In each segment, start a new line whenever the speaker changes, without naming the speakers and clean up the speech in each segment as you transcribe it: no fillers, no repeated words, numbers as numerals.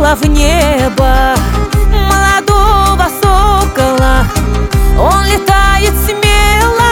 крылья в небо молодого сокола. Он летает смело,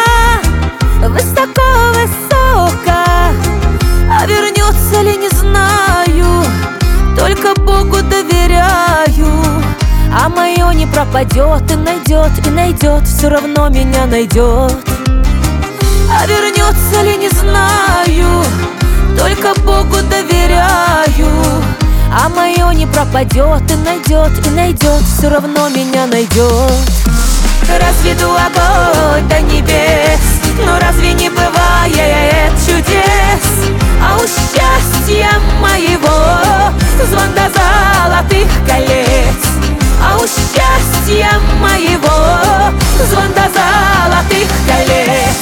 высоко-высоко, а вернется ли, не знаю, только Богу доверяю. А мое не пропадет и найдет, все равно меня найдет. А вернется ли, не знаю, только Богу доверяю. А мое не пропадет и найдет, все равно меня найдет. Разведу огонь до небес, но разве не бывает чудес? А у счастья моего звон до золотых колец. А у счастья моего звон до золотых колец.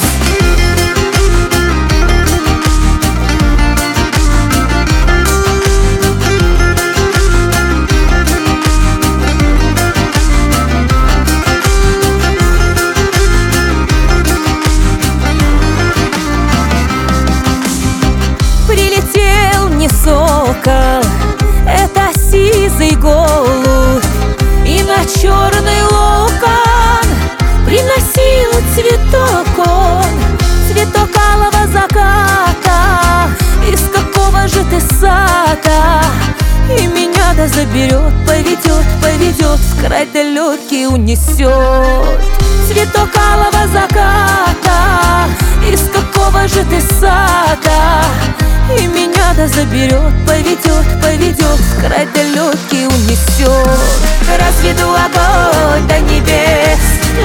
Прилетел не сокол, это сизый голубь, и на черный локон приносил цветок он, цветок алого заката. Из какого же ты сада? И меня да заберет, поведет, в край далекий унесет. Цветок алого заката, из какого же ты сада? И меня да заберет, поведет, в край далекий унесет. Разведу огонь до небес,